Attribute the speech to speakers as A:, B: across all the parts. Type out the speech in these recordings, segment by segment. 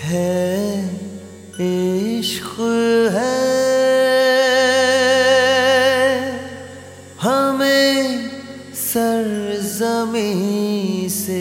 A: है इश्क है हमें सरज़मीं से।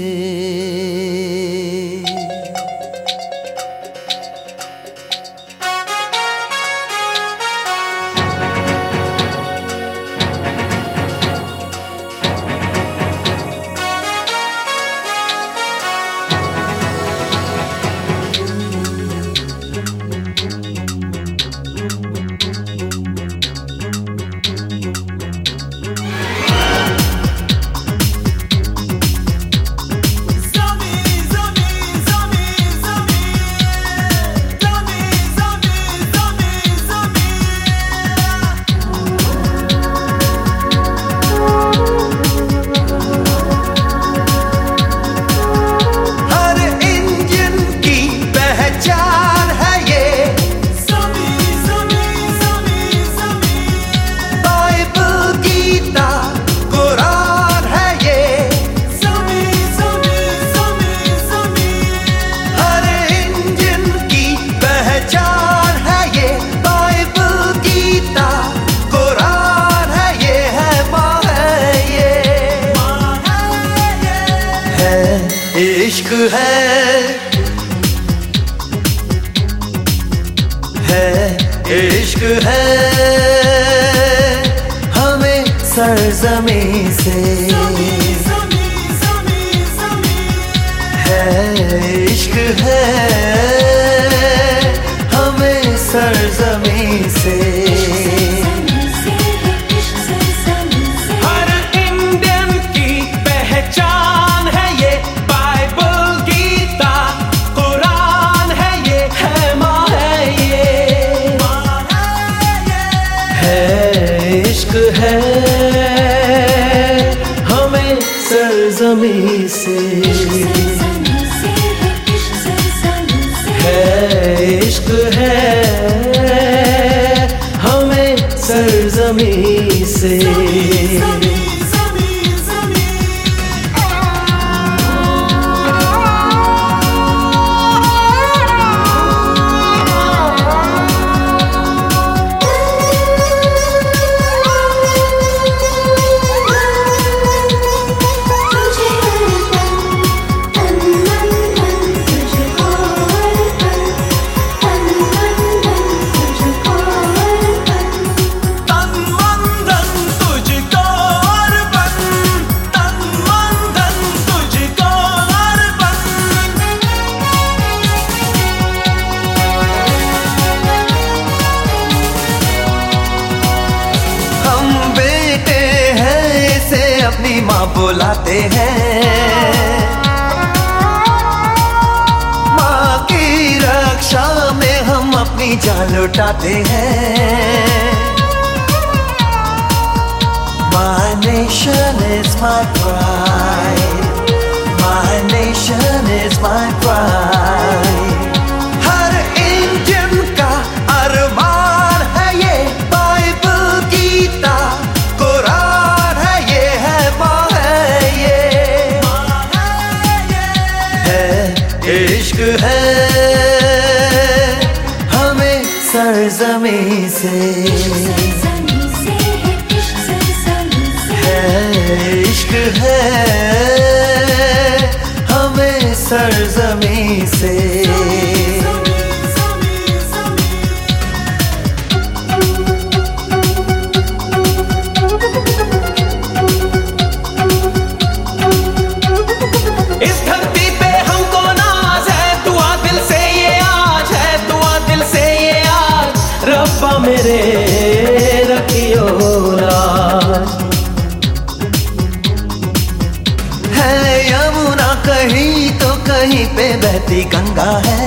A: इश्क है इश्क है हमें सरज़मीं से। है इश्क है हमें सरज़मीं से। इश्क है हमें सरज़मीं से। है इश्क है हमें सरज़मीं से। अपनी माँ बुलाते हैं, माँ की रक्षा में हम अपनी जान लुटाते हैं। My nation is my pride, my nation is my pride। हर इंडियन का अरमान है ये, बाइबल गीता कुरान है ये, है माँ है ये। है इश्क है हमें सरज़मीं से। इश्क है हमें सरज़मीं से।
B: इस धरती पे हमको नाज है, दुआ दिल से ये आज है, दुआ दिल से ये आज। रब्बा मेरे रखियो लाज।
A: यमुना कहीं तो कहीं पे बहती गंगा है,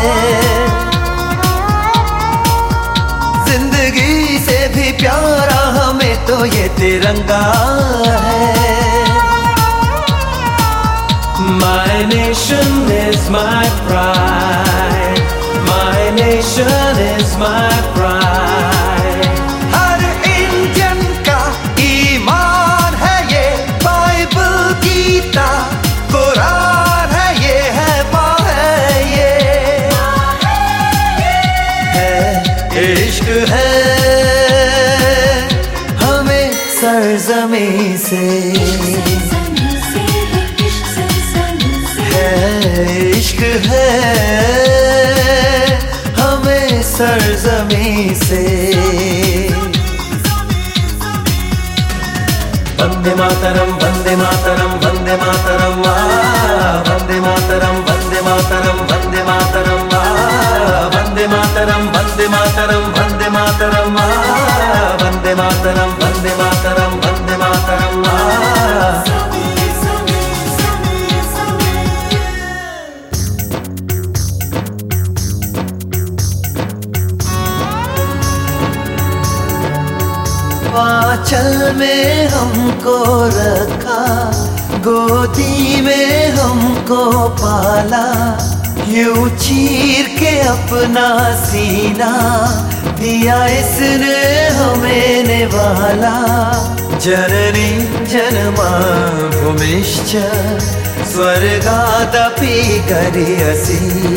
A: जिंदगी से भी प्यारा हमें तो ये तिरंगा है।
B: My nation is my pride, my nation is my pride।
A: हर इंडियन का ईमान है ये, बाइबल गीता कुरान है ये, है माँ है ये। से है इश्क है हमें सरजमी से।
B: वंदे मातरम वंदे मातरम वंदे मातरम वंदे मातरम वंदे मातरम वंदे मातरम वंदे मातरम वंदे मातरम वंदे मातरम वंदे मातरम वंदे मातरम वंदे मातरम।
A: आंचल में हमको रखा, गोदी में हमको पाला, यूं चीर के अपना सीना दिया इसने हमें निवाला। जननी जन्मा भूमिश्च स्वर्गादपि गरियसि,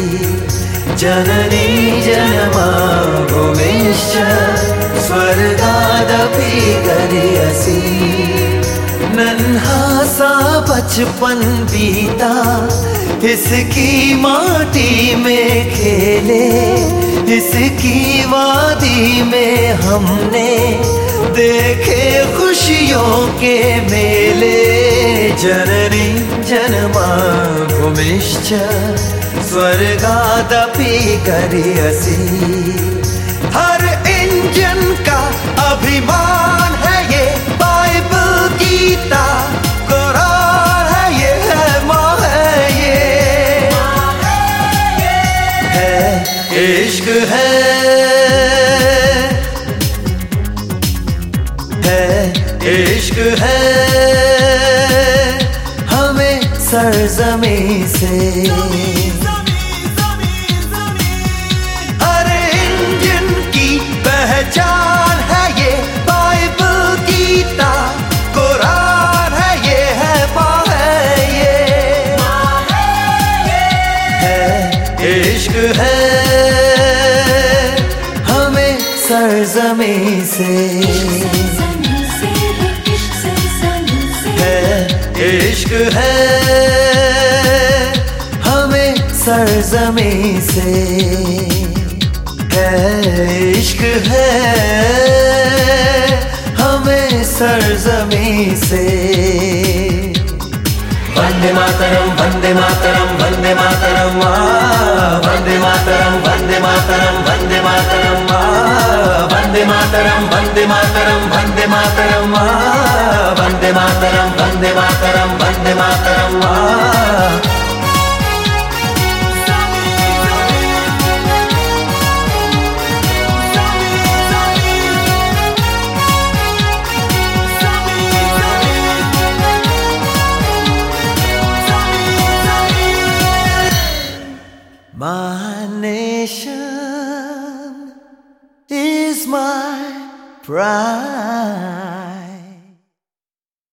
A: जननी जन्मा भूमिश्च स्वर्गादपि गरियसि। नन्हा सा बचपन बीता इसकी माटी में खेले, इसकी वादी में हमने देखे खुशियों के मेले। जननी जन्मा भूमिश्च स्वर्गादपि गरियसि। हर इंजन का अभिमान है ये बाइबल गीता कुरान है ये, है माँ है ये, है इश्क है इश्क है हमें सरजमी से। पहचान है ये बाइबल गीता कुरान है ये, है माँ है ये, है इश्क है हमें सरजमी से। है इश्क है हमें सरजमी से। इश्क है हमें सरजमी से।
B: Vande Mataram Vande Mataram Vande Mataram Vande Mataram Vande Mataram Vande Mataram Vande Mataram Vande Mataram Vande Mataram Vande Mataram Vande Mataram Vande Mataram.
A: My nation is my pride.